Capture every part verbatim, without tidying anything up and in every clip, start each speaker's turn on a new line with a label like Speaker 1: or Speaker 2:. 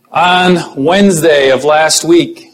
Speaker 1: On Wednesday of last week,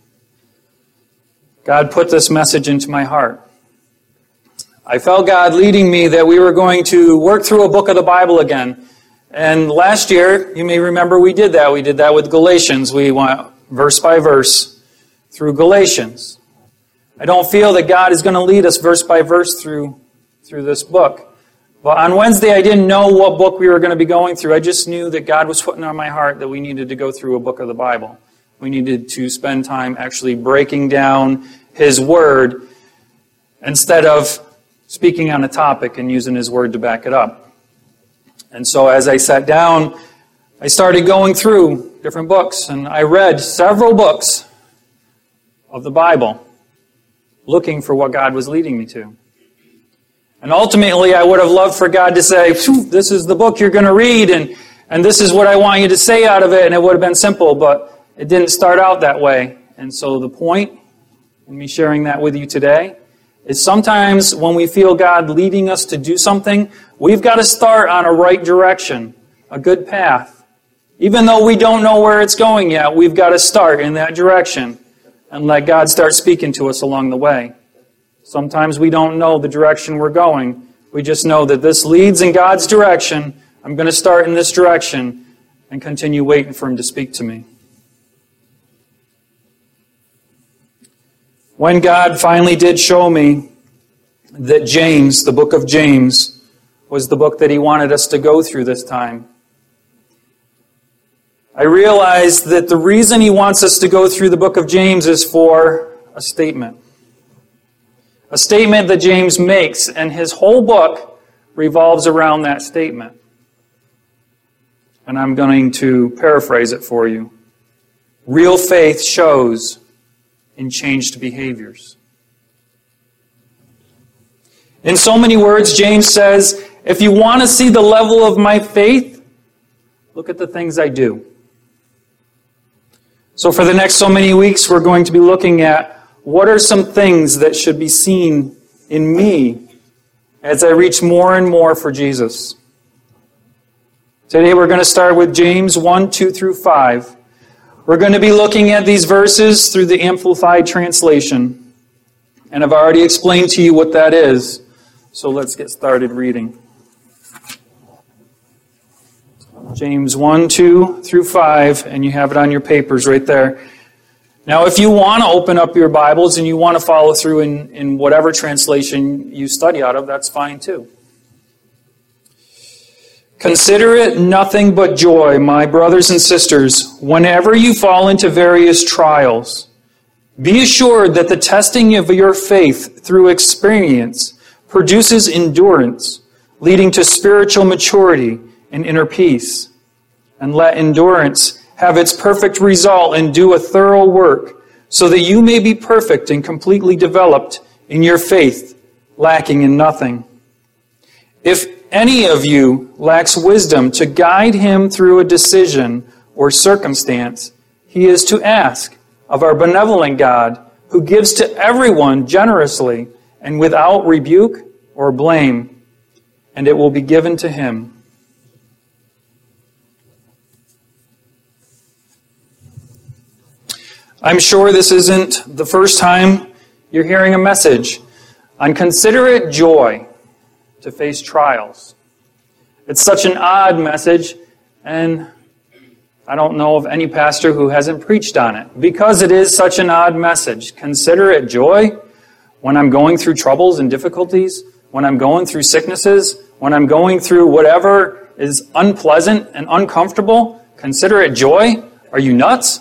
Speaker 1: God put this message into my heart. I felt God leading me that we were going to work through a book of the Bible again. And last year, you may remember we did that. We did that with Galatians. We went verse by verse through Galatians. I don't feel that God is going to lead us verse by verse through, through this book. But on Wednesday, I didn't know what book we were going to be going through. I just knew that God was putting on my heart that we needed to go through a book of the Bible. We needed to spend time actually breaking down His Word instead of speaking on a topic and using His Word to back it up. And so as I sat down, I started going through different books, and I read several books of the Bible, looking for what God was leading me to. And ultimately, I would have loved for God to say, this is the book you're going to read, and, and this is what I want you to say out of it, and it would have been simple, but it didn't start out that way. And so the point in me sharing that with you today is sometimes when we feel God leading us to do something, we've got to start on a right direction, a good path. Even though we don't know where it's going yet, we've got to start in that direction and let God start speaking to us along the way. Sometimes we don't know the direction we're going. We just know that this leads in God's direction. I'm going to start in this direction and continue waiting for Him to speak to me. When God finally did show me that James, the book of James, was the book that He wanted us to go through this time, I realized that the reason He wants us to go through the book of James is for a statement. A statement that James makes, and his whole book revolves around that statement. And I'm going to paraphrase it for you. Real faith shows in changed behaviors. In so many words, James says, if you want to see the level of my faith, look at the things I do. So for the next so many weeks, we're going to be looking at what are some things that should be seen in me as I reach more and more for Jesus. Today we're going to start with James one, two through five. We're going to be looking at these verses through the Amplified Translation. And I've already explained to you what that is. So let's get started reading. James one, two through five, and you have it on your papers right there. Now, if you want to open up your Bibles and you want to follow through in, in whatever translation you study out of, that's fine too. Consider it nothing but joy, my brothers and sisters, whenever you fall into various trials. Be assured that the testing of your faith through experience produces endurance, leading to spiritual maturity and inner peace. And let endurance have its perfect result and do a thorough work, so that you may be perfect and completely developed in your faith, lacking in nothing. If any of you lacks wisdom to guide him through a decision or circumstance, he is to ask of our benevolent God, who gives to everyone generously and without rebuke or blame, and it will be given to him. I'm sure this isn't the first time you're hearing a message on consider it joy to face trials. It's such an odd message, and I don't know of any pastor who hasn't preached on it, because it is such an odd message. Consider it joy when I'm going through troubles and difficulties, when I'm going through sicknesses, when I'm going through whatever is unpleasant and uncomfortable. Consider it joy? Are you nuts?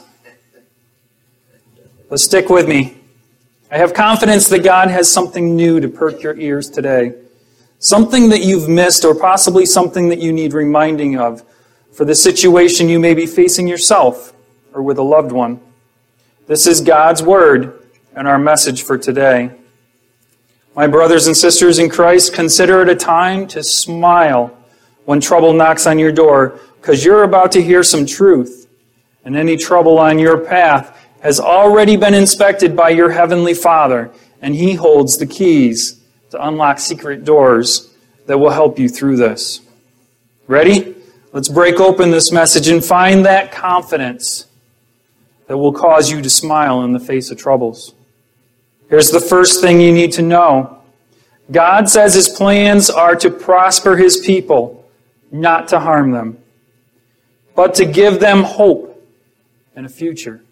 Speaker 1: But stick with me. I have confidence that God has something new to perk your ears today. Something that you've missed, or possibly something that you need reminding of for the situation you may be facing yourself or with a loved one. This is God's Word and our message for today. My brothers and sisters in Christ, consider it a time to smile when trouble knocks on your door, because you're about to hear some truth. And any trouble on your path has already been inspected by your Heavenly Father, and He holds the keys to unlock secret doors that will help you through this. Ready? Let's break open this message and find that confidence that will cause you to smile in the face of troubles. Here's the first thing you need to know. God says His plans are to prosper His people, not to harm them, but to give them hope and a future.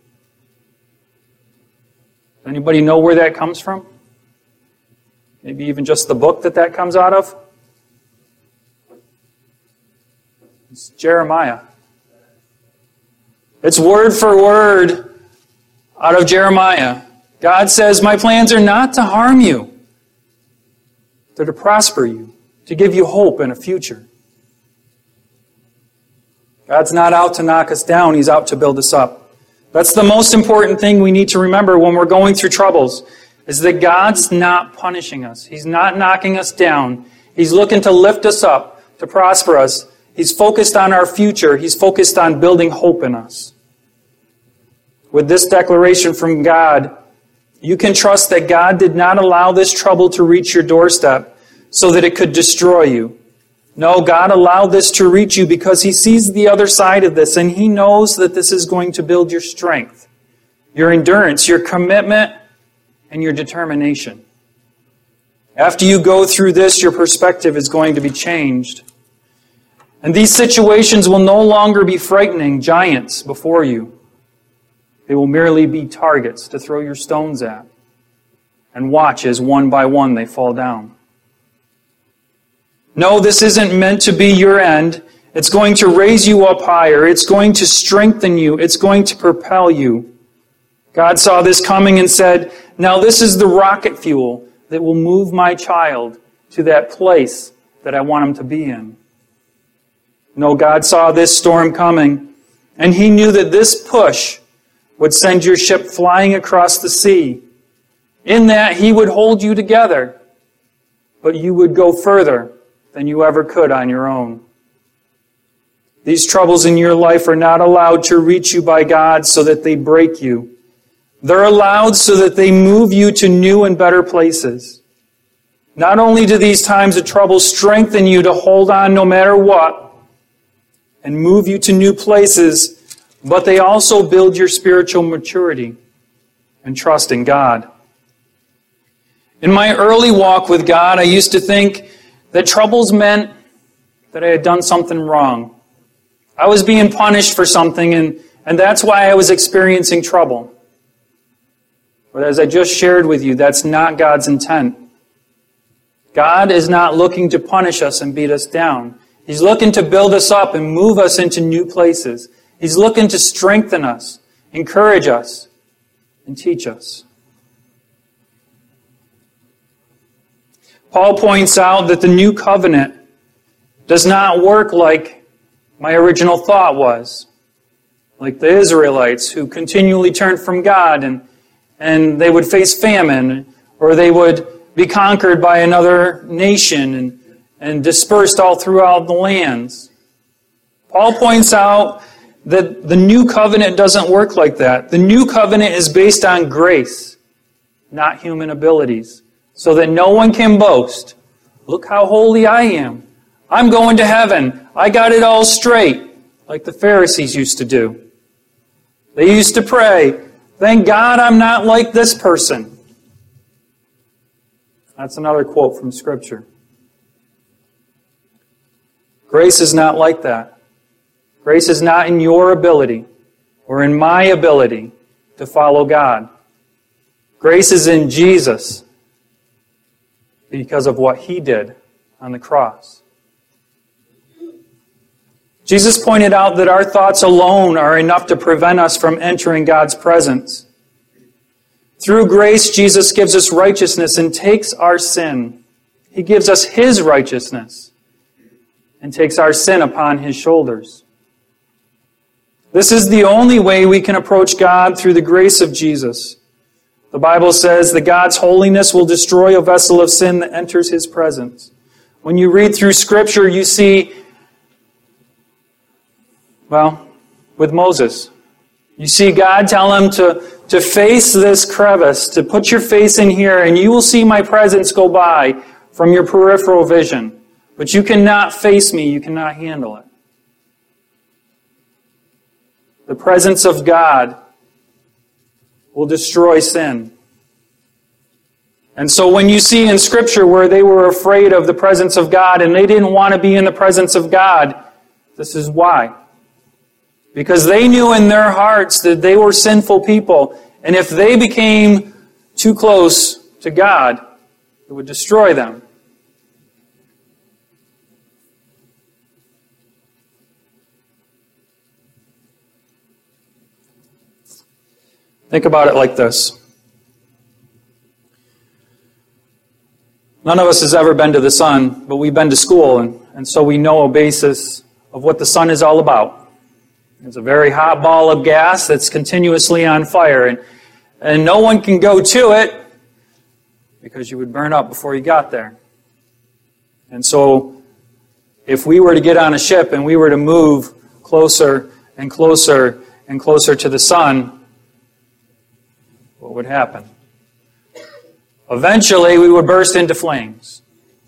Speaker 1: Anybody know where that comes from? Maybe even just the book that that comes out of? It's Jeremiah. It's word for word out of Jeremiah. God says, my plans are not to harm you. They're to prosper you, to give you hope and a future. God's not out to knock us down. He's out to build us up. That's the most important thing we need to remember when we're going through troubles, is that God's not punishing us. He's not knocking us down. He's looking to lift us up, to prosper us. He's focused on our future. He's focused on building hope in us. With this declaration from God, you can trust that God did not allow this trouble to reach your doorstep so that it could destroy you. No, God allowed this to reach you because He sees the other side of this, and He knows that this is going to build your strength, your endurance, your commitment, and your determination. After you go through this, your perspective is going to be changed. And these situations will no longer be frightening giants before you. They will merely be targets to throw your stones at. And watch as one by one they fall down. No, this isn't meant to be your end. It's going to raise you up higher. It's going to strengthen you. It's going to propel you. God saw this coming and said, now this is the rocket fuel that will move my child to that place that I want him to be in. No, God saw this storm coming, and He knew that this push would send your ship flying across the sea. In that, He would hold you together, but you would go further than you ever could on your own. These troubles in your life are not allowed to reach you by God so that they break you. They're allowed so that they move you to new and better places. Not only do these times of trouble strengthen you to hold on no matter what and move you to new places, but they also build your spiritual maturity and trust in God. In my early walk with God, I used to think that troubles meant that I had done something wrong. I was being punished for something, and, and that's why I was experiencing trouble. But as I just shared with you, that's not God's intent. God is not looking to punish us and beat us down. He's looking to build us up and move us into new places. He's looking to strengthen us, encourage us, and teach us. Paul points out that the new covenant does not work like my original thought was. Like the Israelites who continually turned from God and, and they would face famine, or they would be conquered by another nation and, and dispersed all throughout the lands. Paul points out that the new covenant doesn't work like that. The new covenant is based on grace, not human abilities, so that no one can boast. Look how holy I am. I'm going to heaven. I got it all straight, like the Pharisees used to do. They used to pray, thank God I'm not like this person. That's another quote from Scripture. Grace is not like that. Grace is not in your ability or in my ability to follow God. Grace is in Jesus because of what He did on the cross. Jesus pointed out that our thoughts alone are enough to prevent us from entering God's presence. Through grace, Jesus gives us righteousness and takes our sin. He gives us His righteousness and takes our sin upon His shoulders. This is the only way we can approach God, through the grace of Jesus. The Bible says that God's holiness will destroy a vessel of sin that enters His presence. When you read through Scripture, you see, well, with Moses, you see God tell him to, to face this crevice, to put your face in here, and you will see my presence go by from your peripheral vision. But you cannot face me, you cannot handle it. the presence of God will destroy sin. And so when you see in Scripture where they were afraid of the presence of God and they didn't want to be in the presence of God, this is why. Because they knew in their hearts that they were sinful people, and if they became too close to God, it would destroy them. Think about it like this. None of us has ever been to the sun, but we've been to school, and, and so we know a basis of what the sun is all about. It's a very hot ball of gas that's continuously on fire, and, and no one can go to it because you would burn up before you got there. And so if we were to get on a ship and we were to move closer and closer and closer to the sun, what would happen? Eventually, we would burst into flames.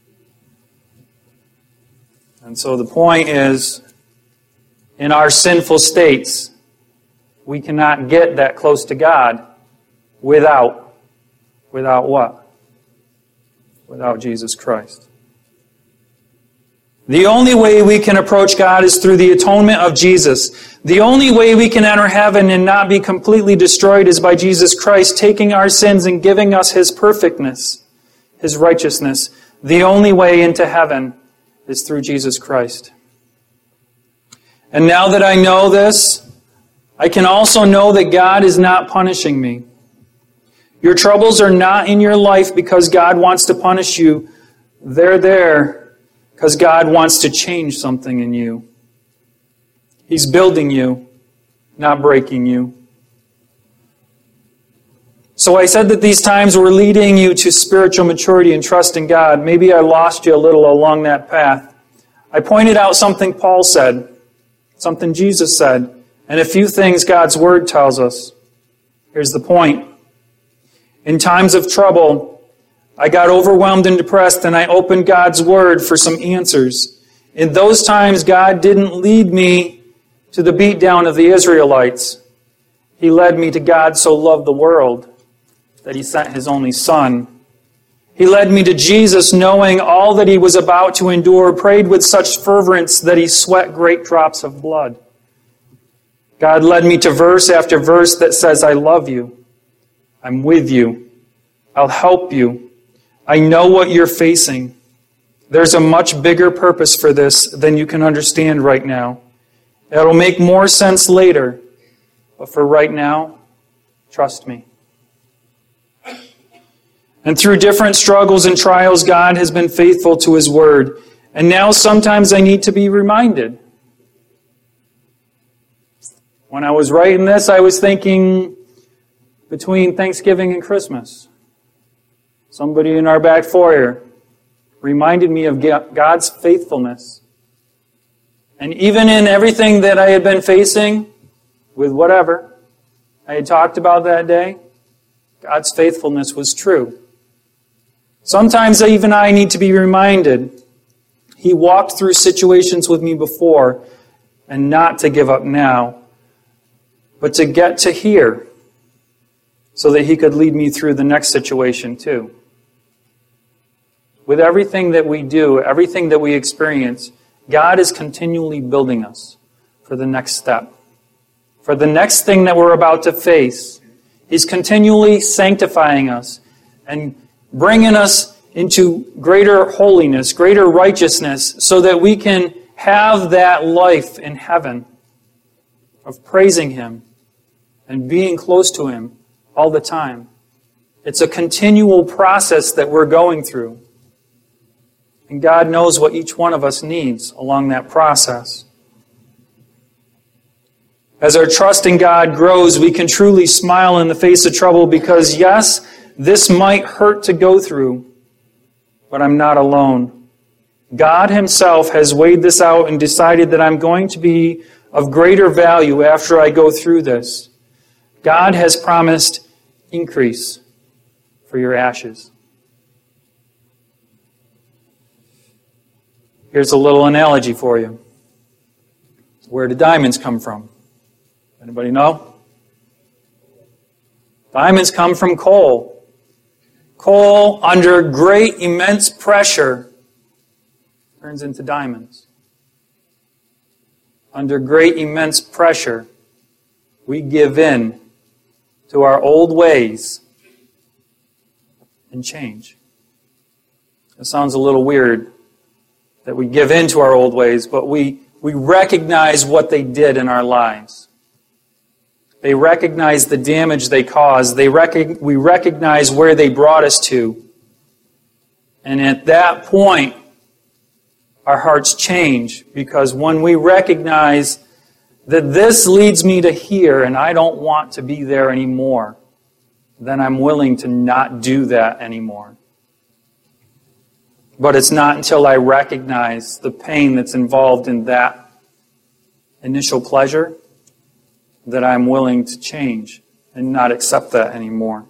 Speaker 1: And so the point is, in our sinful states, we cannot get that close to God without, without what? Without Jesus Christ. The only way we can approach God is through the atonement of Jesus. The only way we can enter heaven and not be completely destroyed is by Jesus Christ taking our sins and giving us His perfectness, His righteousness. The only way into heaven is through Jesus Christ. And now that I know this, I can also know that God is not punishing me. Your troubles are not in your life because God wants to punish you. They're there because God wants to change something in you. He's building you, not breaking you. So I said that these times were leading you to spiritual maturity and trust in God. Maybe I lost you a little along that path. I pointed out something Paul said, something Jesus said, and a few things God's Word tells us. Here's the point. In times of trouble, I got overwhelmed and depressed, and I opened God's Word for some answers. In those times, God didn't lead me to the beatdown of the Israelites. He led me to God so loved the world that He sent His only Son. He led me to Jesus knowing all that He was about to endure, prayed with such fervence that He sweat great drops of blood. God led me to verse after verse that says, I love you. I'm with you. I'll help you. I know what you're facing. There's a much bigger purpose for this than you can understand right now. It'll make more sense later, but for right now, trust me. And through different struggles and trials, God has been faithful to His Word. And now sometimes I need to be reminded. When I was writing this, I was thinking between Thanksgiving and Christmas. Somebody in our back foyer reminded me of God's faithfulness. And even in everything that I had been facing, with whatever I had talked about that day, God's faithfulness was true. Sometimes even I need to be reminded. He walked through situations with me before, and not to give up now, but to get to here, so that He could lead me through the next situation too. With everything that we do, everything that we experience, God is continually building us for the next step. For the next thing that we're about to face, He's continually sanctifying us and bringing us into greater holiness, greater righteousness, so that we can have that life in heaven of praising Him and being close to Him all the time. It's a continual process that we're going through. And God knows what each one of us needs along that process. As our trust in God grows, we can truly smile in the face of trouble because, yes, this might hurt to go through, but I'm not alone. God Himself has weighed this out and decided that I'm going to be of greater value after I go through this. God has promised increase for your ashes. Here's a little analogy for you. Where do diamonds come from? Anybody know? Diamonds come from coal. Coal, under great, immense pressure, turns into diamonds. Under great, immense pressure, we give in to our old ways and change. It sounds a little weird that we give in to our old ways, but we, we recognize what they did in our lives. They recognize the damage they caused. They rec- we recognize where they brought us to. And at that point, our hearts change, because when we recognize that this leads me to here and I don't want to be there anymore, then I'm willing to not do that anymore. But it's not until I recognize the pain that's involved in that initial pleasure that I'm willing to change and not accept that anymore.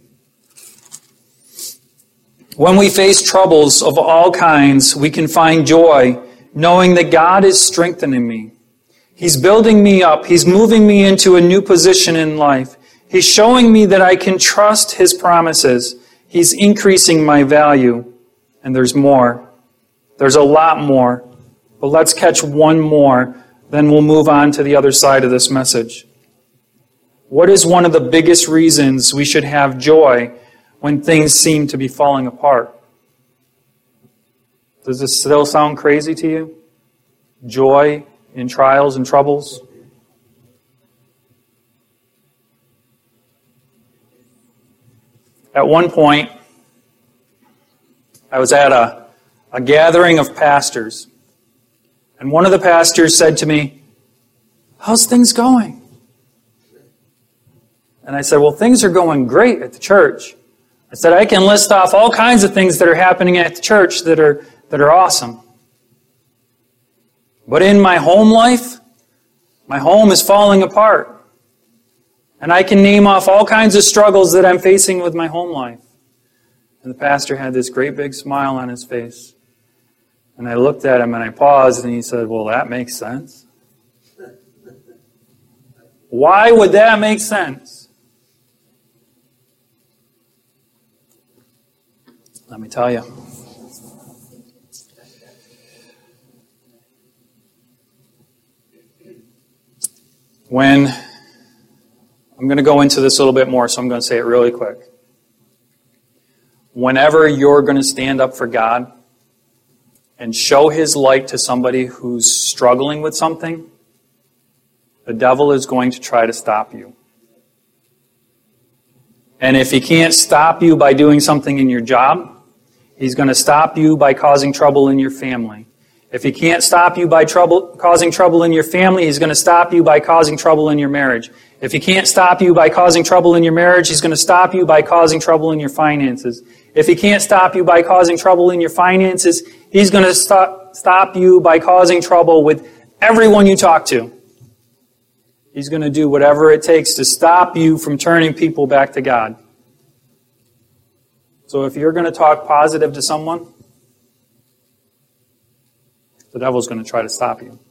Speaker 1: When we face troubles of all kinds, we can find joy knowing that God is strengthening me. He's building me up. He's moving me into a new position in life. He's showing me that I can trust His promises. He's increasing my value. And there's more. There's a lot more. But let's catch one more, then we'll move on to the other side of this message. What is one of the biggest reasons we should have joy when things seem to be falling apart? Does this still sound crazy to you? Joy in trials and troubles? At one point, I was at a, a gathering of pastors, and one of the pastors said to me, "How's things going?" And I said, "Well, things are going great at the church." I said, "I can list off all kinds of things that are happening at the church that are that are awesome. But in my home life, my home is falling apart. And I can name off all kinds of struggles that I'm facing with my home life." And the pastor had this great big smile on his face. And I looked at him and I paused and he said, "Well, that makes sense." Why would that make sense? Let me tell you. When, I'm going to go into this a little bit more, so I'm going to say it really quick. Whenever you're going to stand up for God and show His light to somebody who's struggling with something, the devil is going to try to stop you. And if he can't stop you by doing something in your job, he's going to stop you by causing trouble in your family. If he can't stop you by trouble, causing trouble in your family, he's going to stop you by causing trouble in your marriage. If he can't stop you by causing trouble in your marriage, he's going to stop you by causing trouble in your finances. If he can't stop you by causing trouble in your finances, he's going to stop, stop you by causing trouble with everyone you talk to. He's going to do whatever it takes to stop you from turning people back to God. So if you're going to talk positive to someone, the devil's going to try to stop you.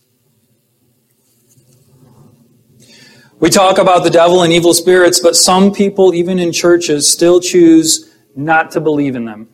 Speaker 1: We talk about the devil and evil spirits, but some people, even in churches, still choose not to believe in them.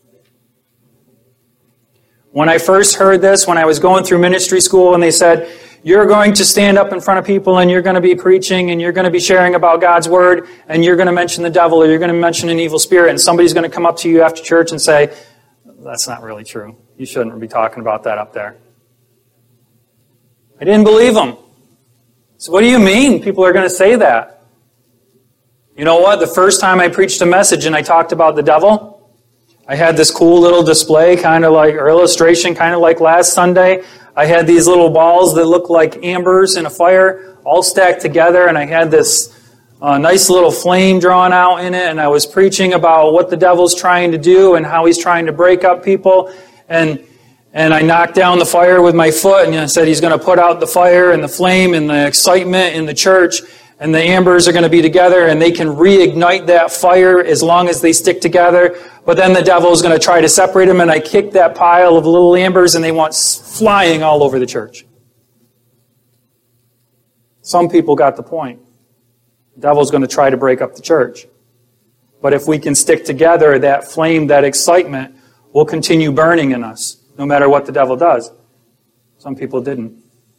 Speaker 1: When I first heard this, when I was going through ministry school and they said, "You're going to stand up in front of people and you're going to be preaching and you're going to be sharing about God's Word and you're going to mention the devil or you're going to mention an evil spirit," and somebody's going to come up to you after church and say, "That's not really true. You shouldn't be talking about that up there." I didn't believe them. So what do you mean people are going to say that? You know what? The first time I preached a message and I talked about the devil, I had this cool little display, kind of like, or illustration, kind of like last Sunday. I had these little balls that looked like ambers in a fire, all stacked together, and I had this uh, nice little flame drawn out in it, and I was preaching about what the devil's trying to do and how he's trying to break up people, and and I knocked down the fire with my foot, and I said he's going to put out the fire and the flame and the excitement in the church, and the ambers are going to be together, and they can reignite that fire as long as they stick together. But then the devil is going to try to separate them, and I kicked that pile of little ambers, and they went flying all over the church. Some people got the point. The devil's going to try to break up the church. But if we can stick together, that flame, that excitement will continue burning in us, no matter what the devil does. Some people didn't.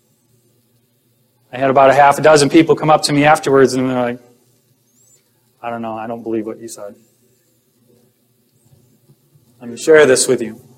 Speaker 1: I had about a half a dozen people come up to me afterwards and they're like, I don't know, I don't believe what you said. Let me share this with you.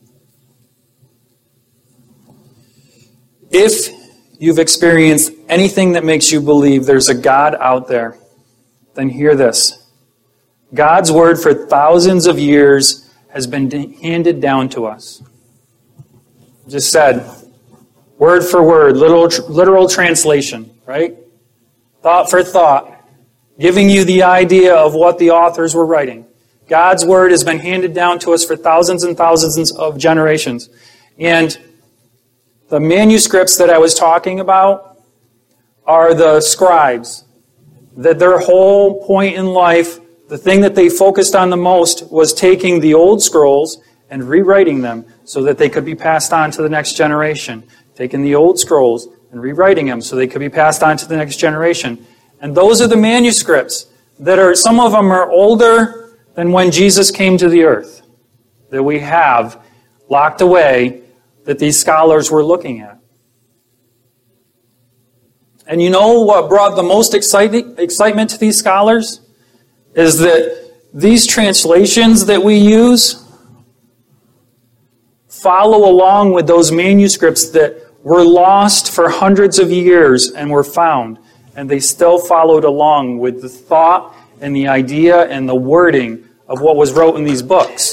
Speaker 1: If you've experienced anything that makes you believe there's a God out there, then hear this. God's word for thousands of years has been handed down to us. Just said, word for word, literal, literal translation, right? Thought for thought, giving you the idea of what the authors were writing. God's word has been handed down to us for thousands and thousands of generations. And the manuscripts that I was talking about are the scribes. That their whole point in life, the thing that they focused on the most was taking the old scrolls and rewriting them so that they could be passed on to the next generation. Taking the old scrolls and rewriting them so they could be passed on to the next generation. And those are the manuscripts that are, some of them are older than when Jesus came to the earth, that we have locked away that these scholars were looking at. And you know what brought the most exciting, excitement to these scholars? Is that these translations that we use follow along with those manuscripts that were lost for hundreds of years and were found. And they still followed along with the thought and the idea and the wording of what was wrote in these books.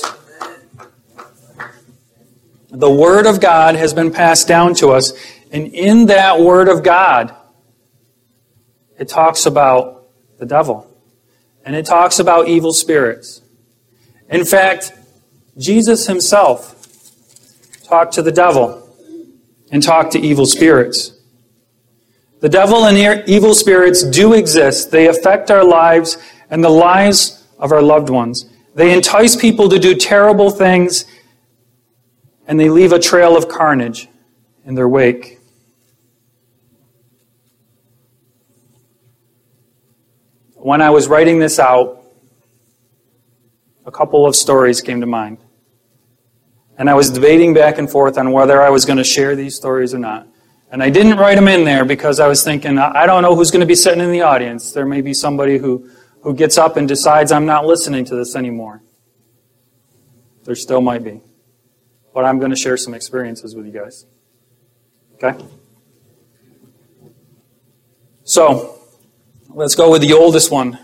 Speaker 1: The Word of God has been passed down to us, and in that Word of God, it talks about the devil, and it talks about evil spirits. In fact, Jesus himself talked to the devil and talked to evil spirits. The devil and evil spirits do exist. They affect our lives and the lives of our loved ones. They entice people to do terrible things, and they leave a trail of carnage in their wake. When I was writing this out, a couple of stories came to mind. And I was debating back and forth on whether I was going to share these stories or not. And I didn't write them in there because I was thinking, I don't know who's going to be sitting in the audience. There may be somebody who, who gets up and decides I'm not listening to this anymore. There still might be. But I'm going to share some experiences with you guys. Okay? So, let's go with the oldest one.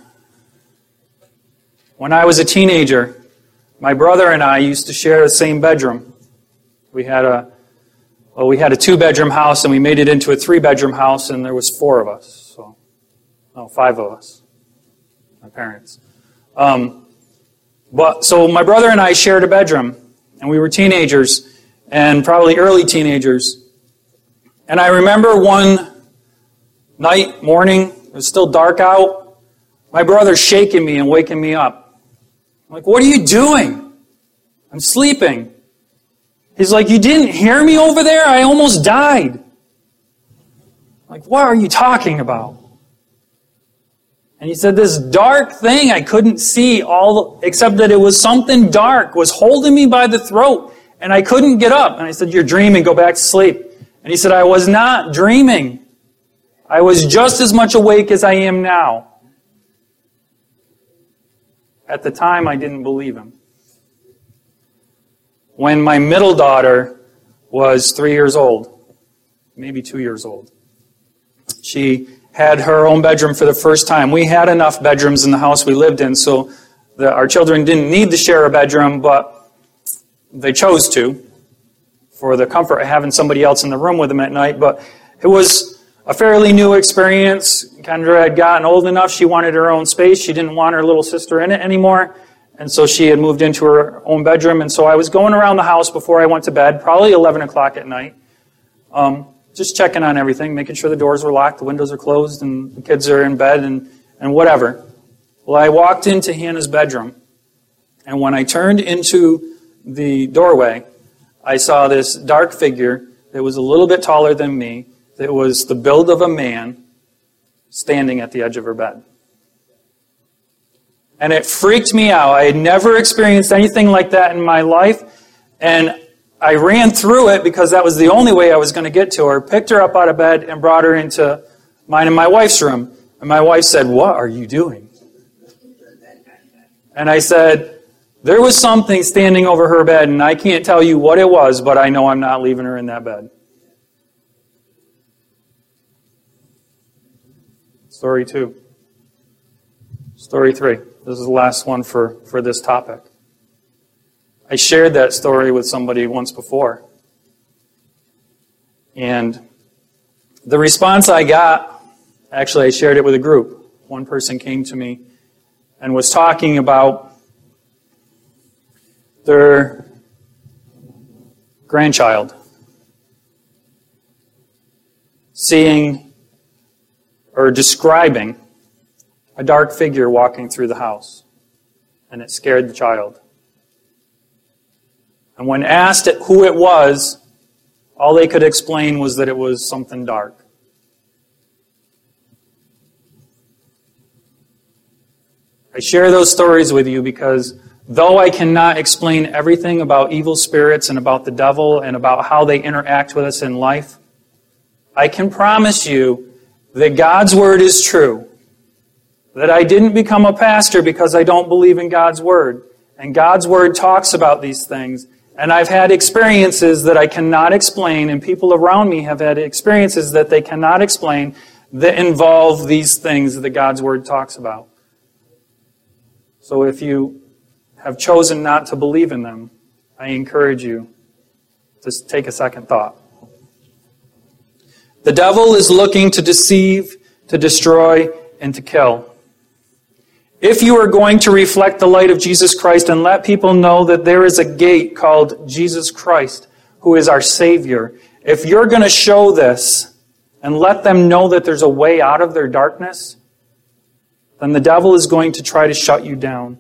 Speaker 1: When I was a teenager, my brother and I used to share the same bedroom. We had a well, we had a two-bedroom house, and we made it into a three-bedroom house, and there was four of us. So, no, five of us. My parents. Um, but so my brother and I shared a bedroom, and we were teenagers, and probably early teenagers. And I remember one night, morning, it was still dark out, my brother shaking me and waking me up. I'm like, what are you doing? I'm sleeping. He's like, you didn't hear me over there? I almost died. I'm like, what are you talking about? And he said, this dark thing I couldn't see, all except that it was something dark, was holding me by the throat, and I couldn't get up. And I said, you're dreaming, go back to sleep. And he said, I was not dreaming. I was just as much awake as I am now. At the time, I didn't believe him. When my middle daughter was three years old, maybe two years old, she had her own bedroom for the first time. We had enough bedrooms in the house we lived in, so the, our children didn't need to share a bedroom, but they chose to for the comfort of having somebody else in the room with them at night. But it was a fairly new experience. Kendra had gotten old enough. She wanted her own space. She didn't want her little sister in it anymore. And so she had moved into her own bedroom. And so I was going around the house before I went to bed, probably eleven o'clock at night, um, just checking on everything, making sure the doors were locked, the windows are closed, and the kids are in bed, and, and whatever. Well, I walked into Hannah's bedroom. And when I turned into the doorway, I saw this dark figure that was a little bit taller than me. It was the build of a man, standing at the edge of her bed. And it freaked me out. I had never experienced anything like that in my life. And I ran through it because that was the only way I was going to get to her, picked her up out of bed, and brought her into mine and my wife's room. And my wife said, "What are you doing?" And I said, "There was something standing over her bed, and I can't tell you what it was, but I know I'm not leaving her in that bed." Story two. Story three. This is the last one for, for this topic. I shared that story with somebody once before. And the response I got, actually I shared it with a group. One person came to me and was talking about their grandchild seeing or describing a dark figure walking through the house, and it scared the child. And when asked who it was, all they could explain was that it was something dark. I share those stories with you because though I cannot explain everything about evil spirits and about the devil and about how they interact with us in life, I can promise you that God's Word is true. That I didn't become a pastor because I don't believe in God's Word. And God's Word talks about these things. And I've had experiences that I cannot explain, and people around me have had experiences that they cannot explain that involve these things that God's Word talks about. So if you have chosen not to believe in them, I encourage you to take a second thought. The devil is looking to deceive, to destroy, and to kill. If you are going to reflect the light of Jesus Christ and let people know that there is a gate called Jesus Christ, who is our Savior, if you're going to show this and let them know that there's a way out of their darkness, then the devil is going to try to shut you down.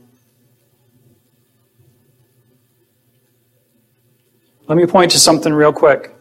Speaker 1: Let me point to something real quick.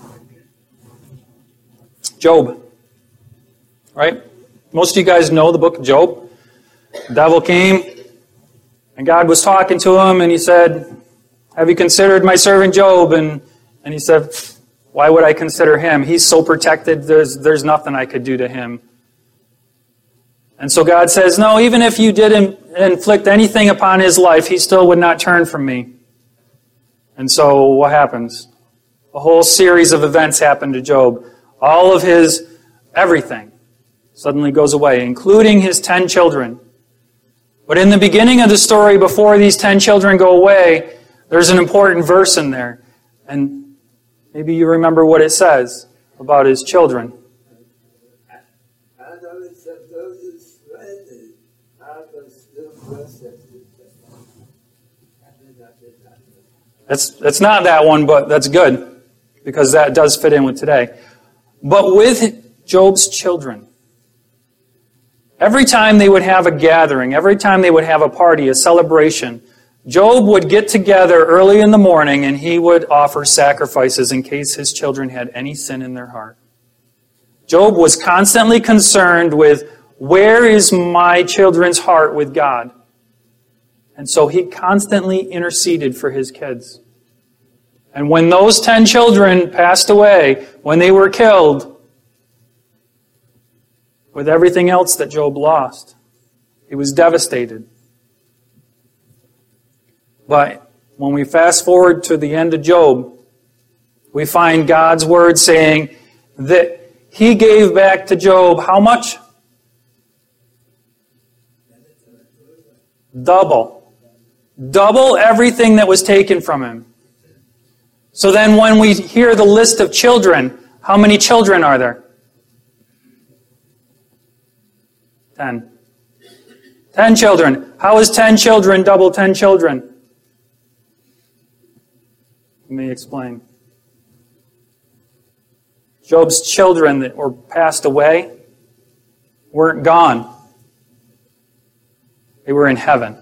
Speaker 1: Job. Right? Most of you guys know the book of Job. The devil came, and God was talking to him, and he said, "Have you considered my servant Job?" And, and he said, "Why would I consider him? He's so protected, there's, there's nothing I could do to him." And so God says, "No, even if you did inflict anything upon his life, he still would not turn from me." And so what happens? A whole series of events happen to Job. All of his everything suddenly goes away, including his ten children. But in the beginning of the story, before these ten children go away, there's an important verse in there. And maybe you remember what it says about his children. That's, that's not that one, but that's good, because that does fit in with today. But with Job's children, every time they would have a gathering, every time they would have a party, a celebration, Job would get together early in the morning and he would offer sacrifices in case his children had any sin in their heart. Job was constantly concerned with, where is my children's heart with God? And so he constantly interceded for his kids. And when those ten children passed away, when they were killed, with everything else that Job lost, he was devastated. But when we fast forward to the end of Job, we find God's word saying that he gave back to Job how much? Double. Double everything that was taken from him. So then when we hear the list of children, how many children are there? Ten. Ten children. How is ten children double ten children? Let me explain. Job's children that were passed away weren't gone. They were in heaven.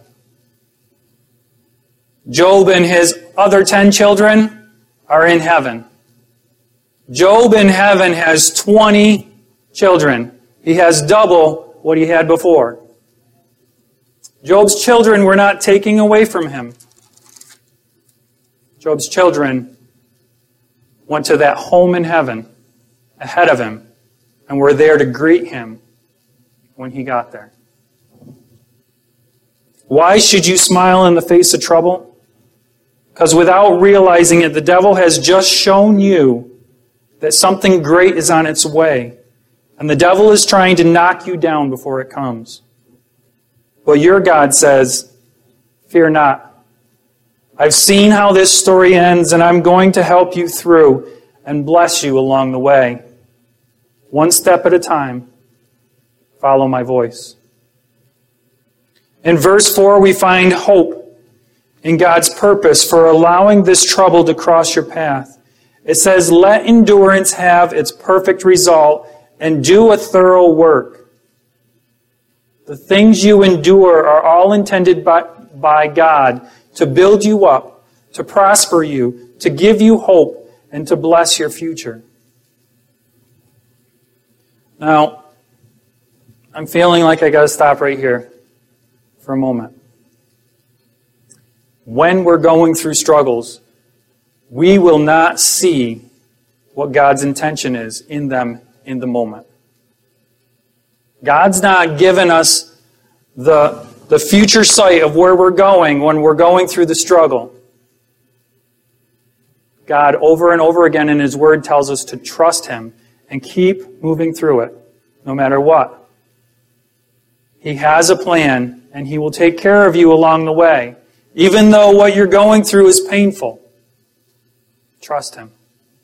Speaker 1: Job and his other ten children are in heaven. Job in heaven has twenty children. He has double what he had before. Job's children were not taking away from him. Job's children went to that home in heaven ahead of him and were there to greet him when he got there. Why should you smile in the face of trouble? Because without realizing it, the devil has just shown you that something great is on its way. And the devil is trying to knock you down before it comes. But your God says, fear not. I've seen how this story ends, and I'm going to help you through and bless you along the way. One step at a time, follow my voice. In verse four, we find hope in God's purpose for allowing this trouble to cross your path. It says, let endurance have its perfect result and do a thorough work. The things you endure are all intended by, by God to build you up, to prosper you, to give you hope, and to bless your future. Now, I'm feeling like I got to stop right here for a moment. When we're going through struggles, we will not see what God's intention is in them in the moment. God's not given us the, the future sight of where we're going when we're going through the struggle. God, over and over again in His Word, tells us to trust Him and keep moving through it, no matter what. He has a plan, and He will take care of you along the way. Even though what you're going through is painful, trust Him.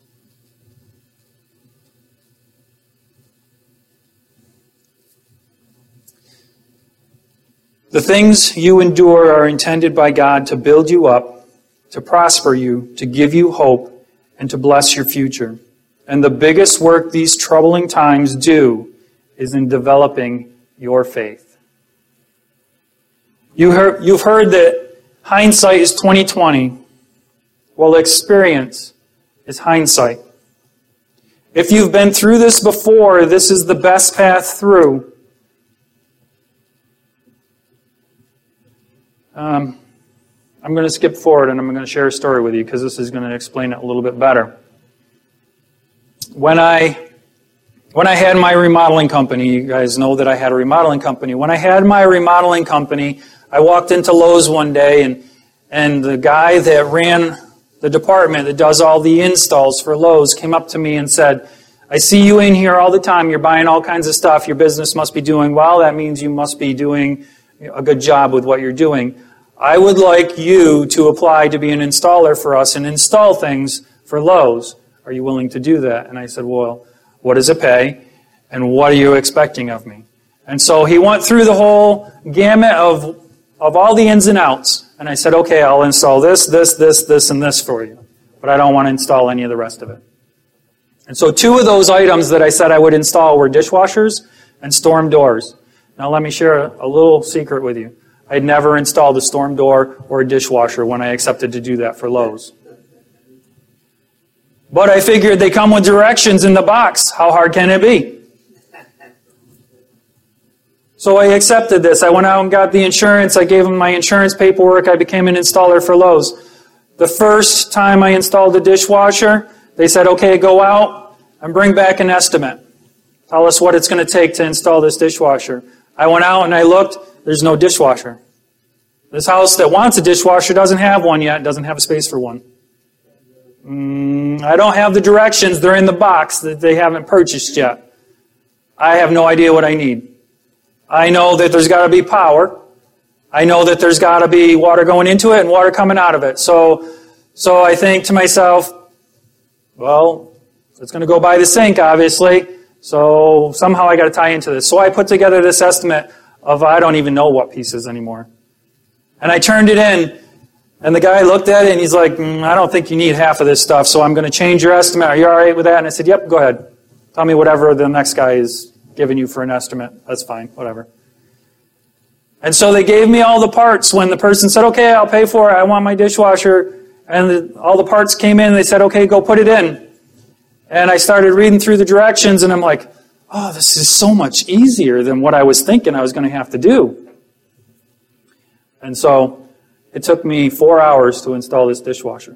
Speaker 1: The things you endure are intended by God to build you up, to prosper you, to give you hope, and to bless your future. And the biggest work these troubling times do is in developing your faith. You heard, you've heard that hindsight is twenty twenty. Well, experience is hindsight. If you've been through this before, this is the best path through. Um, I'm going to skip forward and I'm going to share a story with you because this is going to explain it a little bit better. When I when I had my remodeling company, you guys know that I had a remodeling company. When I had my remodeling company, I walked into Lowe's one day and and the guy that ran the department that does all the installs for Lowe's came up to me and said, I see you in here all the time. You're buying all kinds of stuff. Your business must be doing well. That means you must be doing a good job with what you're doing. I would like you to apply to be an installer for us and install things for Lowe's. Are you willing to do that? And I said, well, what does it pay? And what are you expecting of me? And so he went through the whole gamut of, of all the ins and outs. And I said, okay, I'll install this, this, this, this, and this for you. But I don't want to install any of the rest of it. And so two of those items that I said I would install were dishwashers and storm doors. Now let me share a, a little secret with you. I had never installed a storm door or a dishwasher when I accepted to do that for Lowe's. But I figured they come with directions in the box. How hard can it be? So I accepted this. I went out and got the insurance. I gave them my insurance paperwork. I became an installer for Lowe's. The first time I installed a dishwasher, they said, okay, go out and bring back an estimate. Tell us what it's going to take to install this dishwasher. I went out and I looked. There's no dishwasher. This house that wants a dishwasher doesn't have one yet. Doesn't have a space for one. Mm, I don't have the directions. They're in the box that they haven't purchased yet. I have no idea what I need. I know that there's got to be power. I know that there's got to be water going into it and water coming out of it. So, so I think to myself, well, it's going to go by the sink, obviously. So somehow I got to tie into this. So I put together this estimate of I don't even know what pieces anymore. And I turned it in, and the guy looked at it, and he's like, mm, I don't think you need half of this stuff, so I'm going to change your estimate. Are you all right with that? And I said, yep, go ahead. Tell me whatever the next guy is giving you for an estimate. That's fine, whatever. And so they gave me all the parts. When the person said, okay, I'll pay for it, I want my dishwasher, and the, all the parts came in, and they said, okay, go put it in. And I started reading through the directions, and I'm like, oh, this is so much easier than what I was thinking I was going to have to do. And so it took me four hours to install this dishwasher.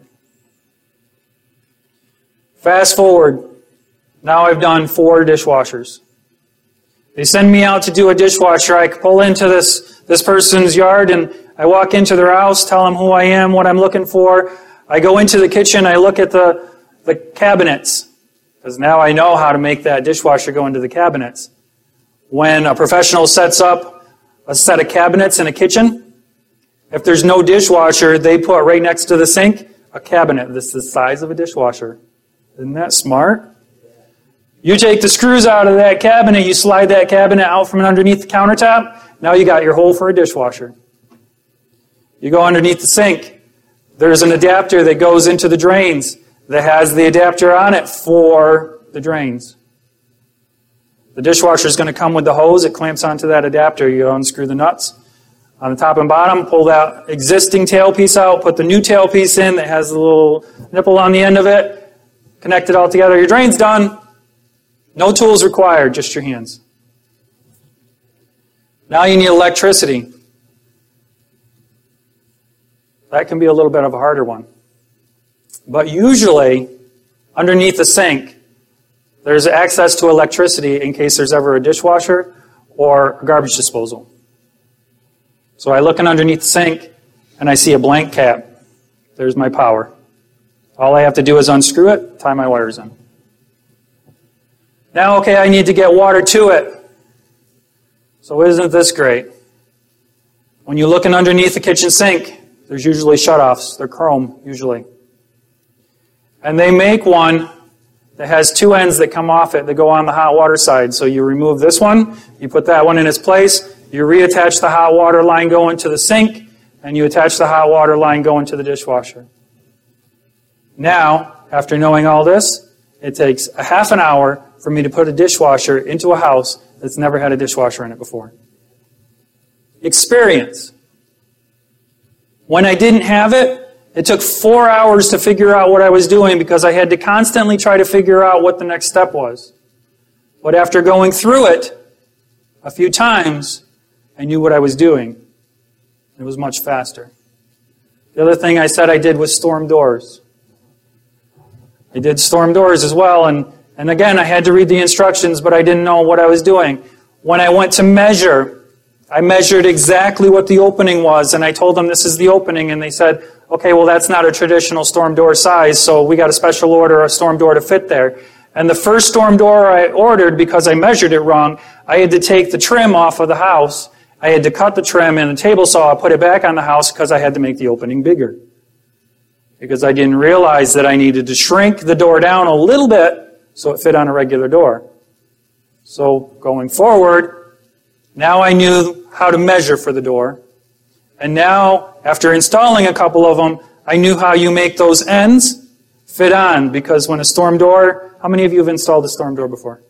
Speaker 1: Fast forward, now I've done four dishwashers. They send me out to do a dishwasher. I pull into this, this person's yard and I walk into their house, tell them who I am, what I'm looking for. I go into the kitchen, I look at the, the cabinets, because now I know how to make that dishwasher go into the cabinets. When a professional sets up a set of cabinets in a kitchen, if there's no dishwasher, they put right next to the sink a cabinet that's the size of a dishwasher. Isn't that smart? You take the screws out of that cabinet, you slide that cabinet out from underneath the countertop, now you got your hole for a dishwasher. You go underneath the sink. There's an adapter that goes into the drains that has the adapter on it for the drains. The dishwasher is going to come with the hose. It clamps onto that adapter. You unscrew the nuts on the top and bottom, pull that existing tailpiece out, put the new tailpiece in that has a little nipple on the end of it, connect it all together. Your drain's done. No tools required, just your hands. Now you need electricity. That can be a little bit of a harder one. But usually, underneath the sink, there's access to electricity in case there's ever a dishwasher or a garbage disposal. So I look in underneath the sink, and I see a blank cap. There's my power. All I have to do is unscrew it, tie my wires in. Now, okay, I need to get water to it. So isn't this great? When you look in underneath the kitchen sink, there's usually shutoffs. They're chrome, usually. And they make one that has two ends that come off it that go on the hot water side. So you remove this one, you put that one in its place, you reattach the hot water line going to the sink, and you attach the hot water line going to the dishwasher. Now, after knowing all this, it takes a half an hour for me to put a dishwasher into a house that's never had a dishwasher in it before. Experience. When I didn't have it, it took four hours to figure out what I was doing because I had to constantly try to figure out what the next step was. But after going through it a few times, I knew what I was doing. It was much faster. The other thing I said I did was storm doors. I did storm doors as well, and, and again, I had to read the instructions, but I didn't know what I was doing. When I went to measure, I measured exactly what the opening was, and I told them this is the opening, and they said, okay, well, that's not a traditional storm door size, so we got a special order, a storm door to fit there. And the first storm door I ordered, because I measured it wrong, I had to take the trim off of the house. I had to cut the trim in a table saw, put it back on the house because I had to make the opening bigger. Because I didn't realize that I needed to shrink the door down a little bit so it fit on a regular door. So going forward, now I knew how to measure for the door. And now, after installing a couple of them, I knew how you make those ends fit on. Because when a storm door, how many of you have installed a storm door before?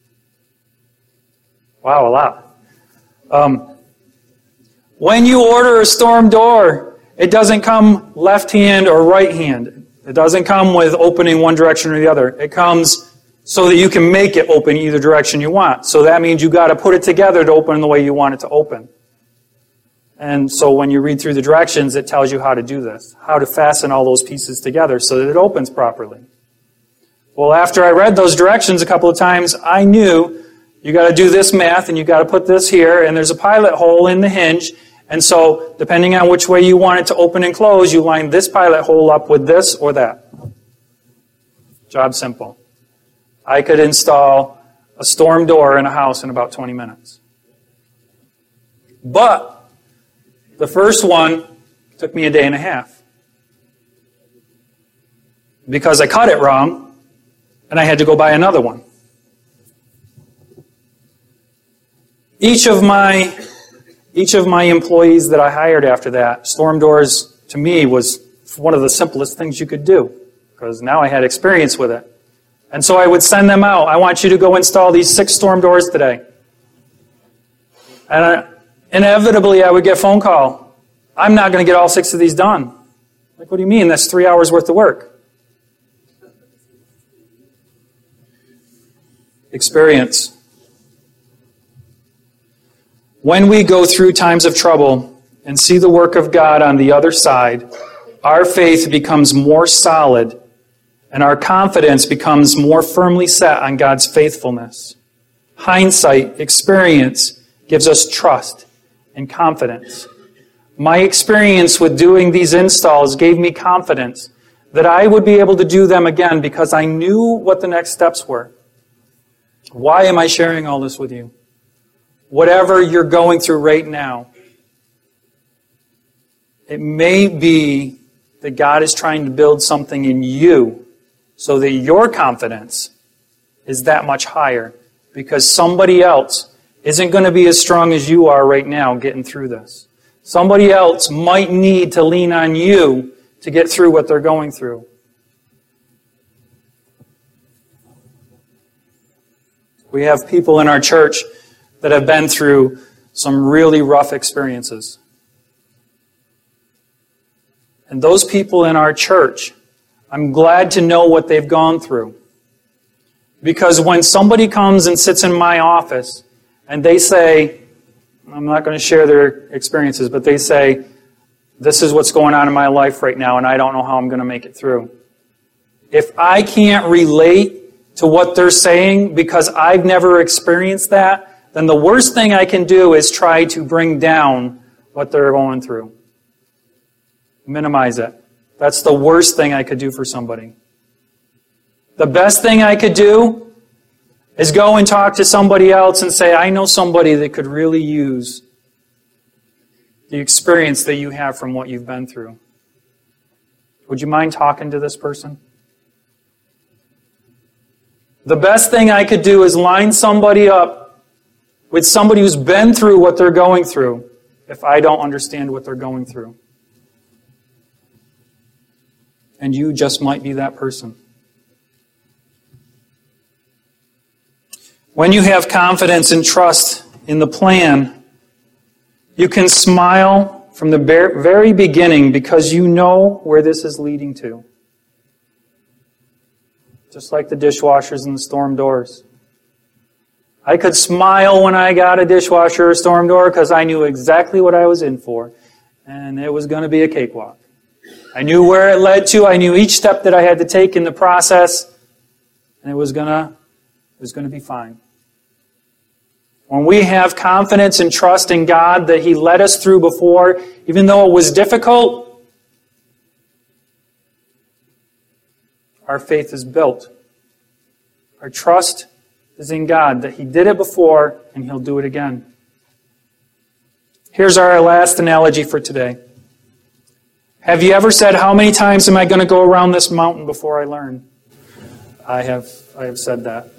Speaker 1: Wow, a lot. Um, when you order a storm door, it doesn't come left hand or right hand. It doesn't come with opening one direction or the other. It comes so that you can make it open either direction you want. So that means you got to put it together to open the way you want it to open. And so when you read through the directions, it tells you how to do this, how to fasten all those pieces together so that it opens properly. Well, after I read those directions a couple of times, I knew you got to do this math and you got to put this here, and there's a pilot hole in the hinge. And so, depending on which way you want it to open and close, you line this pilot hole up with this or that. Job simple. I could install a storm door in a house in about twenty minutes. But the first one took me a day and a half. Because I cut it wrong, and I had to go buy another one. Each of my Each of my employees that I hired after that, storm doors, to me, was one of the simplest things you could do, because now I had experience with it. And so I would send them out. I want you to go install these six storm doors today. And I, inevitably, I would get a phone call. I'm not going to get all six of these done. Like, what do you mean? That's three hours worth of work. Experience. When we go through times of trouble and see the work of God on the other side, our faith becomes more solid and our confidence becomes more firmly set on God's faithfulness. Hindsight, experience, gives us trust and confidence. My experience with doing these installs gave me confidence that I would be able to do them again because I knew what the next steps were. Why am I sharing all this with you? Whatever you're going through right now, it may be that God is trying to build something in you so that your confidence is that much higher because somebody else isn't going to be as strong as you are right now getting through this. Somebody else might need to lean on you to get through what they're going through. We have people in our church that have been through some really rough experiences. And those people in our church, I'm glad to know what they've gone through. Because when somebody comes and sits in my office and they say, I'm not going to share their experiences, but they say, this is what's going on in my life right now and I don't know how I'm going to make it through. If I can't relate to what they're saying because I've never experienced that, then the worst thing I can do is try to bring down what they're going through. Minimize it. That's the worst thing I could do for somebody. The best thing I could do is go and talk to somebody else and say, I know somebody that could really use the experience that you have from what you've been through. Would you mind talking to this person? The best thing I could do is line somebody up with somebody who's been through what they're going through if I don't understand what they're going through. And you just might be that person. When you have confidence and trust in the plan, you can smile from the very beginning because you know where this is leading to. Just like the dishwashers and the storm doors. I could smile when I got a dishwasher or storm door because I knew exactly what I was in for. And it was going to be a cakewalk. I knew where it led to. I knew each step that I had to take in the process. And it was going to, it was going to be fine. When we have confidence and trust in God that He led us through before, even though it was difficult, our faith is built. Our trust is in God, that He did it before and He'll do it again. Here's our last analogy for today. Have you ever said, how many times am I going to go around this mountain before I learn? I have, I have said that.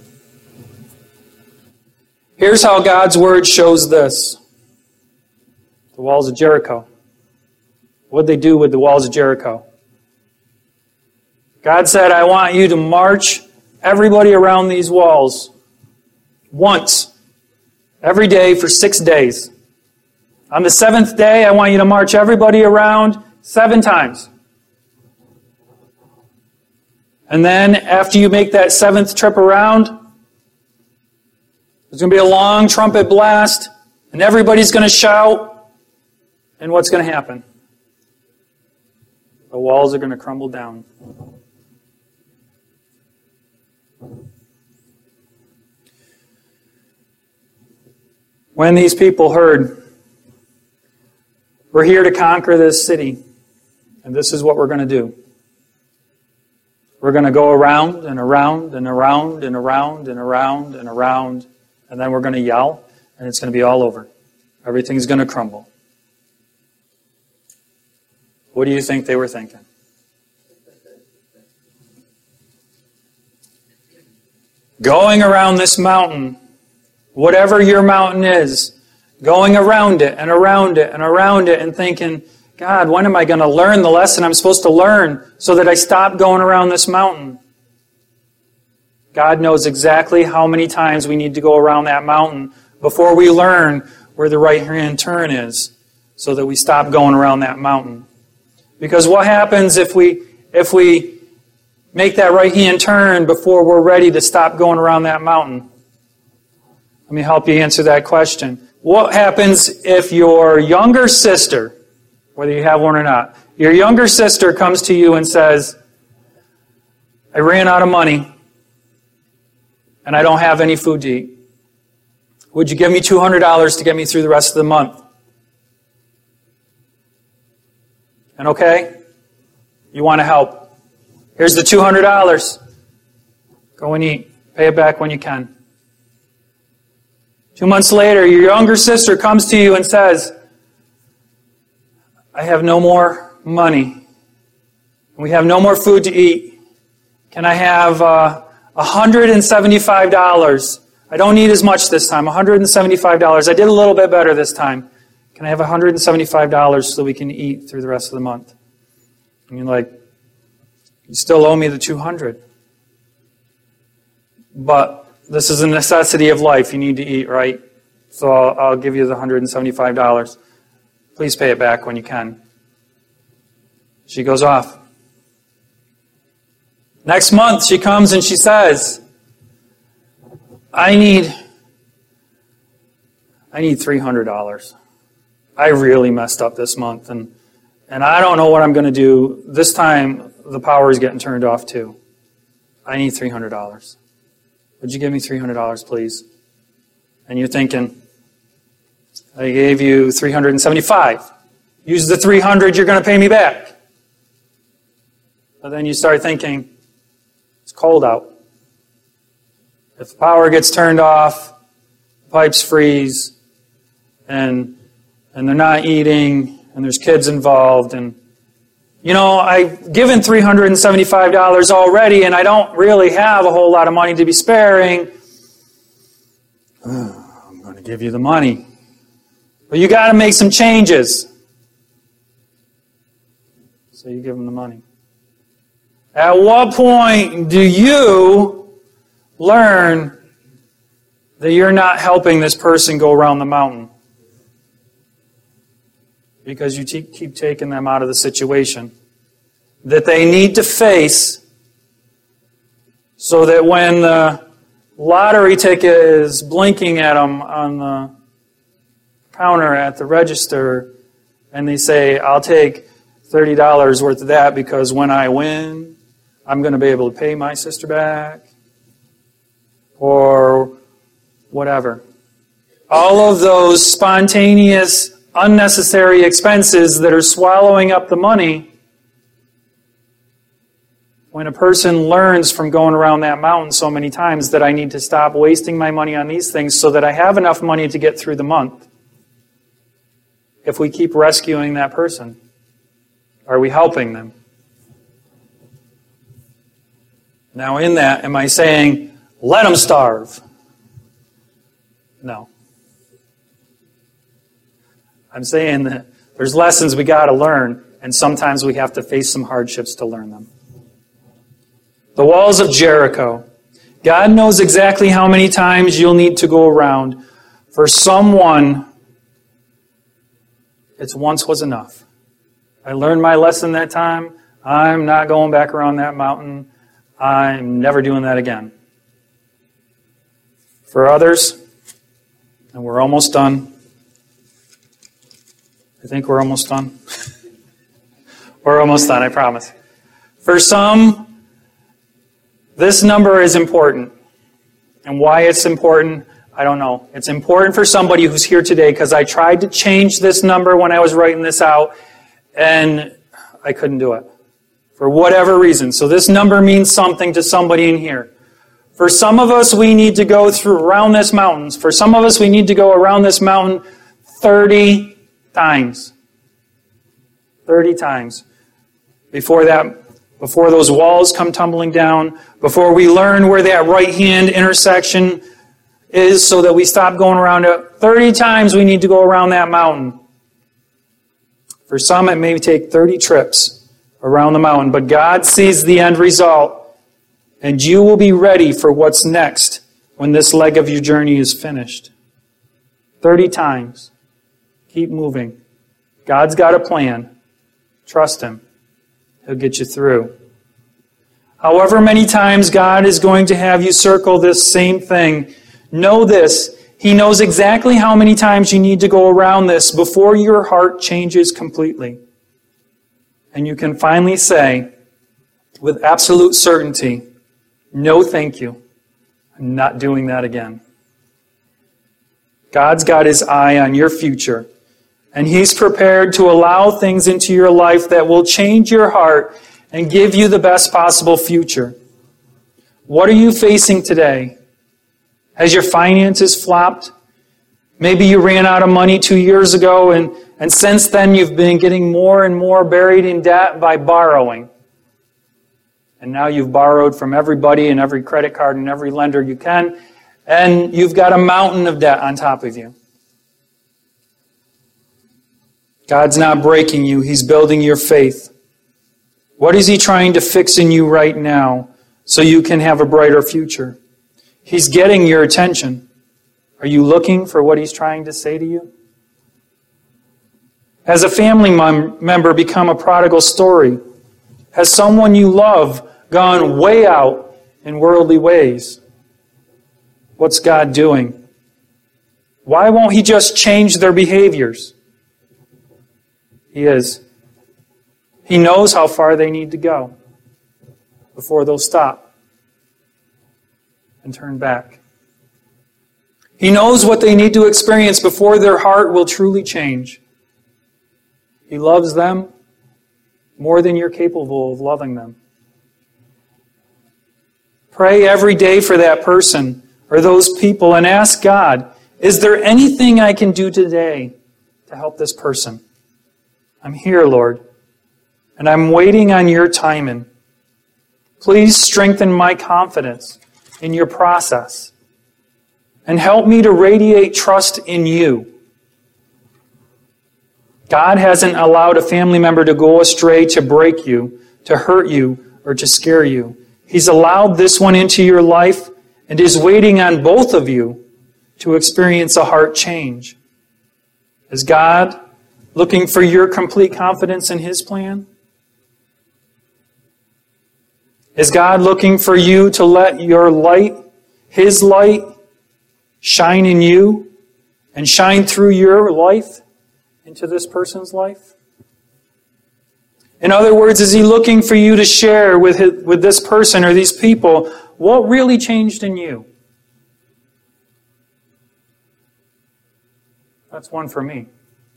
Speaker 1: Here's how God's Word shows this. The walls of Jericho. What did they do with the walls of Jericho? God said, I want you to march everybody around these walls once, every day for six days. On the seventh day, I want you to march everybody around seven times. And then after you make that seventh trip around, there's going to be a long trumpet blast, and everybody's going to shout, and what's going to happen? The walls are going to crumble down. When these people heard, we're here to conquer this city, and this is what we're going to do. We're going to go around and around and around and around and around and around, and then we're going to yell, and it's going to be all over. Everything's going to crumble. What do you think they were thinking? Going around this mountain, whatever your mountain is, going around it and around it and around it and thinking, God, when am I going to learn the lesson I'm supposed to learn so that I stop going around this mountain? God knows exactly how many times we need to go around that mountain before we learn where the right-hand turn is so that we stop going around that mountain. Because what happens if we if we make that right-hand turn before we're ready to stop going around that mountain? Let me help you answer that question. What happens if your younger sister, whether you have one or not, your younger sister comes to you and says, I ran out of money and I don't have any food to eat. Would you give me two hundred dollars to get me through the rest of the month? And okay, you want to help. Here's the two hundred dollars. Go and eat. Pay it back when you can. Two months later, your younger sister comes to you and says, I have no more money. We have no more food to eat. Can I have uh, one hundred seventy-five dollars? I don't need as much this time. one hundred seventy-five dollars. I did a little bit better this time. Can I have one hundred seventy-five dollars so we can eat through the rest of the month? And you're like, you still owe me the two hundred dollars. But this is a necessity of life. You need to eat, right? So I'll, I'll give you the one hundred seventy-five dollars. Please pay it back when you can. She goes off. Next month, she comes and she says, I need, I need three hundred dollars. I really messed up this month, and, and I don't know what I'm going to do. This time, the power is getting turned off too. I need three hundred dollars. Would you give me three hundred dollars, please? And you're thinking, I gave you three hundred seventy-five dollars. Use the three hundred dollars, you're going to pay me back. But then you start thinking, it's cold out. If the power gets turned off, pipes freeze, and and they're not eating, and there's kids involved, and you know, I've given three hundred seventy-five dollars already, and I don't really have a whole lot of money to be sparing. Oh, I'm going to give you the money. But you got to make some changes. So you give them the money. At what point do you learn that you're not helping this person go around the mountain? Because you te- keep taking them out of the situation that they need to face, so that when the lottery ticket is blinking at them on the counter at the register, and they say, I'll take thirty dollars worth of that because when I win, I'm going to be able to pay my sister back, or whatever. All of those spontaneous, unnecessary expenses that are swallowing up the money, when a person learns from going around that mountain so many times that I need to stop wasting my money on these things so that I have enough money to get through the month. If we keep rescuing that person, are we helping them? Now in that, am I saying, let them starve? No. I'm saying that there's lessons we got to learn, and sometimes we have to face some hardships to learn them. The walls of Jericho. God knows exactly how many times you'll need to go around. For someone, it's once was enough. I learned my lesson that time. I'm not going back around that mountain. I'm never doing that again. For others, and we're almost done. I think we're almost done. We're almost done, I promise. For some, this number is important. And why it's important, I don't know. It's important for somebody who's here today because I tried to change this number when I was writing this out, and I couldn't do it. For whatever reason. So this number means something to somebody in here. For some of us, we need to go through around this mountain. For some of us, we need to go around this mountain thirty times. thirty times. Before that, before those walls come tumbling down, before we learn where that right-hand intersection is so that we stop going around it. thirty times we need to go around that mountain. For some, it may take thirty trips around the mountain, but God sees the end result, and you will be ready for what's next when this leg of your journey is finished. thirty times. Keep moving. God's got a plan. Trust Him. He'll get you through. However many times God is going to have you circle this same thing, know this, He knows exactly how many times you need to go around this before your heart changes completely. And you can finally say, with absolute certainty, no thank you. I'm not doing that again. God's got His eye on your future, and He's prepared to allow things into your life that will change your heart and give you the best possible future. What are you facing today? Has your finances flopped? Maybe you ran out of money two years ago, and, and since then you've been getting more and more buried in debt by borrowing. And now you've borrowed from everybody and every credit card and every lender you can, and you've got a mountain of debt on top of you. God's not breaking you. He's building your faith. What is He trying to fix in you right now so you can have a brighter future? He's getting your attention. Are you looking for what He's trying to say to you? Has a family mem- member become a prodigal story? Has someone you love gone way out in worldly ways? What's God doing? Why won't He just change their behaviors? He is. He knows how far they need to go before they'll stop and turn back. He knows what they need to experience before their heart will truly change. He loves them more than you're capable of loving them. Pray every day for that person or those people and ask God, is there anything I can do today to help this person? I'm here, Lord, and I'm waiting on your timing. Please strengthen my confidence in your process and help me to radiate trust in you. God hasn't allowed a family member to go astray to break you, to hurt you, or to scare you. He's allowed this one into your life and is waiting on both of you to experience a heart change. Is God looking for your complete confidence in His plan? Is God looking for you to let your light, His light, shine in you and shine through your life into this person's life? In other words, is He looking for you to share with his, with this person or these people what really changed in you? That's one for me.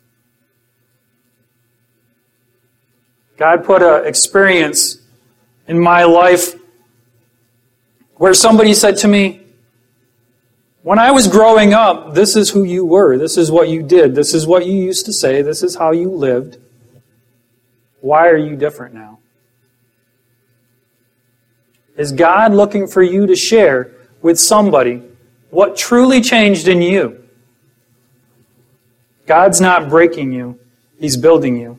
Speaker 1: God put an experience in my life where somebody said to me, when I was growing up, this is who you were. This is what you did. This is what you used to say. This is how you lived. Why are you different now? Is God looking for you to share with somebody what truly changed in you? God's not breaking you. He's building you.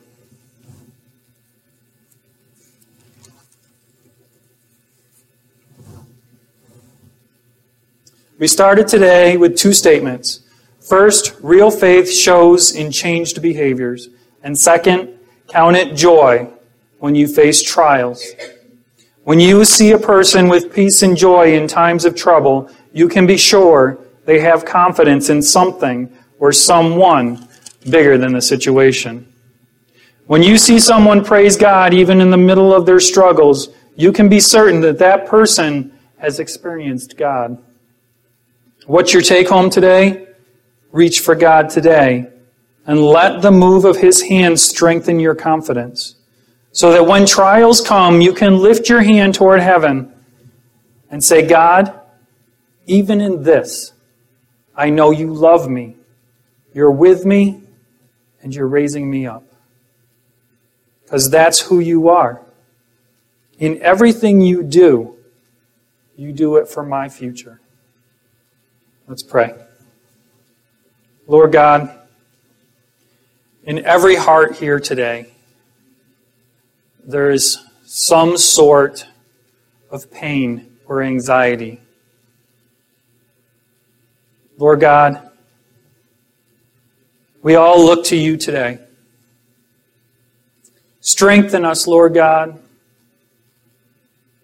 Speaker 1: We started today with two statements. First, real faith shows in changed behaviors. And second, count it joy when you face trials. When you see a person with peace and joy in times of trouble, you can be sure they have confidence in something or someone bigger than the situation. When you see someone praise God even in the middle of their struggles, you can be certain that that person has experienced God. What's your take home today? Reach for God today and let the move of His hand strengthen your confidence so that when trials come, you can lift your hand toward heaven and say, God, even in this, I know you love me. You're with me and you're raising me up. Because that's who you are. In everything you do, you do it for my future. Let's pray. Lord God, in every heart here today, there is some sort of pain or anxiety. Lord God, we all look to you today. Strengthen us, Lord God.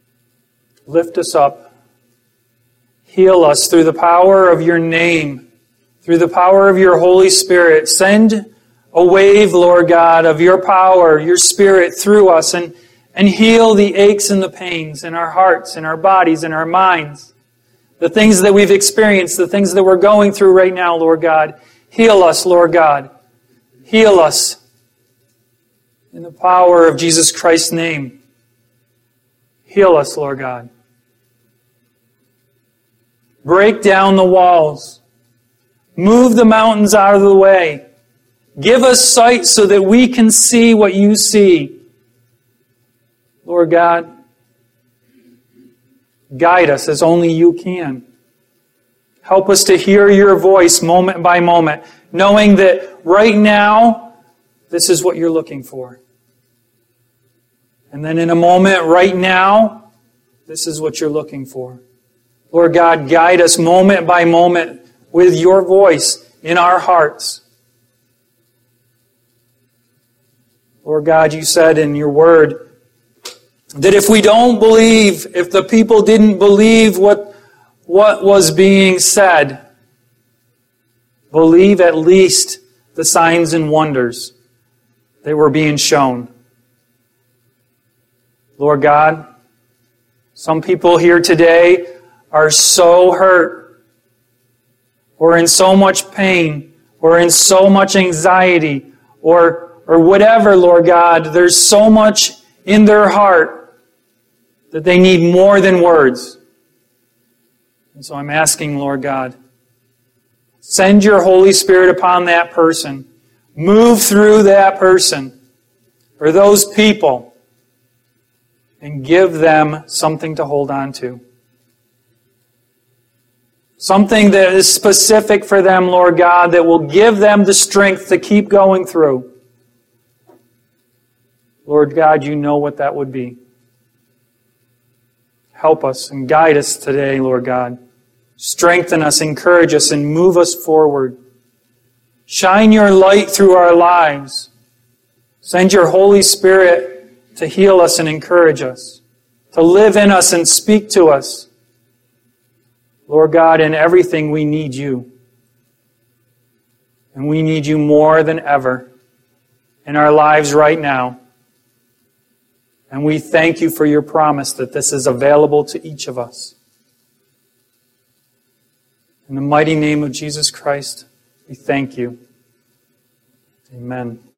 Speaker 1: Lift us up. Heal us through the power of your name through the power of your Holy Spirit. Send a wave, Lord God, of your power, your Spirit through us, and, and heal the aches and the pains in our hearts, in our bodies, in our minds. The things that we've experienced, the things that we're going through right now, Lord God. Heal us, Lord God. Heal us in the power of Jesus Christ's name. Heal us, Lord God. Break down the walls. Move the mountains out of the way. Give us sight so that we can see what you see. Lord God, guide us as only you can. Help us to hear your voice moment by moment, knowing that right now, this is what you're looking for. And then in a moment, right now, this is what you're looking for. Lord God, guide us moment by moment with your voice in our hearts. Lord God, you said in your word that if we don't believe, if the people didn't believe what, what was being said, believe at least the signs and wonders that were being shown. Lord God, some people here today are so hurt, or in so much pain, or in so much anxiety, or, or whatever, Lord God. There's so much in their heart that they need more than words. And so I'm asking, Lord God, send your Holy Spirit upon that person. Move through that person or those people and give them something to hold on to. Something that is specific for them, Lord God, that will give them the strength to keep going through. Lord God, you know what that would be. Help us and guide us today, Lord God. Strengthen us, encourage us, and move us forward. Shine your light through our lives. Send your Holy Spirit to heal us and encourage us, to live in us and speak to us. Lord God, in everything we need you. And we need you more than ever in our lives right now. And we thank you for your promise that this is available to each of us. In the mighty name of Jesus Christ, we thank you. Amen.